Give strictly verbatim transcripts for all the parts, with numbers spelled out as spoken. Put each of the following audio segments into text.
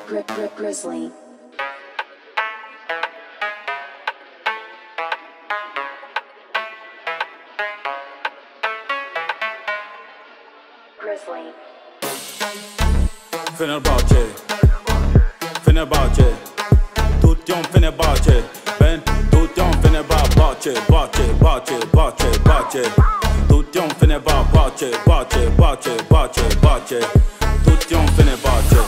Grizzly. Grizzly. Fenerbahçe, Fenerbahçe, tutuyorum Fenerbahçe. Ben tutuyorum Fenerbahçe, bahçe, bahçe, bahçe, bahçe. Tutuyorum Fenerbahçe, bahçe, bahçe, bahçe, bahçe. Tutuyorum Fenerbahçe.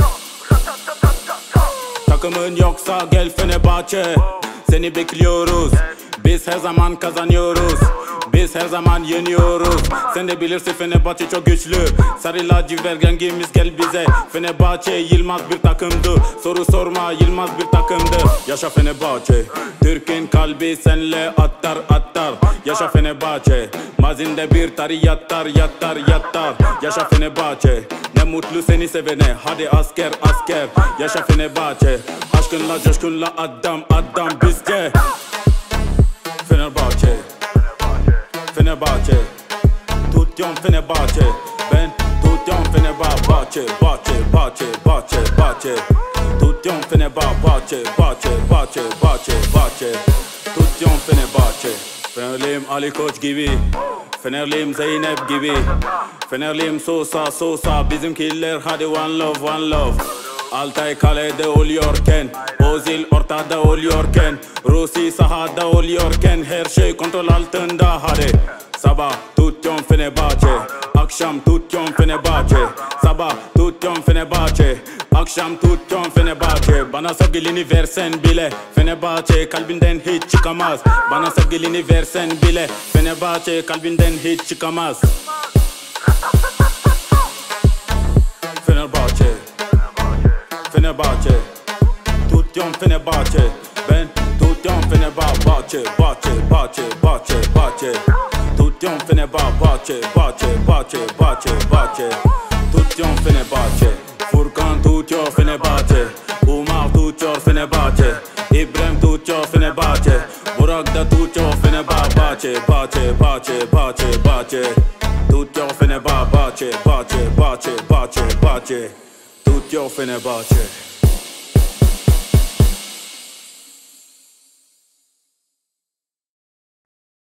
Takımın yoksa gel Fenerbahçe. Seni bekliyoruz. Biz her zaman kazanıyoruz. Biz her zaman yeniyoruz. Sen de bilirsin Fenerbahçe çok güçlü. Sarı lacivert rengimiz gel bize. Fenerbahçe Yılmaz bir takımdı. Soru sorma Yılmaz bir takımdı. Yaşa Fenerbahçe. Türk'ün kalbi senle attar attar. Yaşa Fenerbahçe. Mazinde bir tari yattar yattar yattar. Yaşa Fenerbahçe. Ne mutlu seni sevene. Hadi asker asker. Yaşa Fenerbahçe. Aşkınla coşkunla adam adam bizce. Fenerbahçe, Fenerbahçe, tutuyorum Fenerbahçe. Ben tutuyorum Fenerbahçe, bahçe, bahçe, bahçe, bahçe. Tutuyorum Fenerbahçe, bahçe, bahçe, bahçe, bahçe. Tutuyorum Fenerbahçe. Fenerliyim Ali Koç gibi, Fenerliyim Zeynep gibi, Fenerliyim Sosa Sosa. Bizimkiler hadi one love one love. Altay kalede oluyorken, Ozil ortada oluyorken, Rusi sahada oluyorken, her şey kontrol altında hadi. Sabah tutuyorum Fenerbahçe, akşam tutuyorum Fenerbahçe. Sabah tutuyorum Fenerbahçe, akşam tutuyorum Fenerbahçe. Bana sevgilini versen bile Fenerbahçe kalbinden hiç çıkamaz. Bana sevgilini versen bile Fenerbahçe kalbinden hiç çıkamaz. Fenerbahçe, Fenerbahçe, tutuyorum Fenerbahçe. Ben tutuyorum Fenerbahçe, bahçe, bahçe, bahçe, bahçe. Tutuyorum Fenerbahçe, bahçe, bahçe, bahçe, bahçe. Tutuyorum Fenerbahçe. Furkan tutuyor Fenerbahçe, Umar tutuyor Fenerbahçe, İbrahim tutuyor Fenerbahçe, Burak da tutuyor Fenerbahçe, bahçe, bahçe, bahçe, bahçe. Tutuyor Fenerbahçe, bahçe, bahçe, bahçe, bahçe. Tutuyor Fenerbahçe.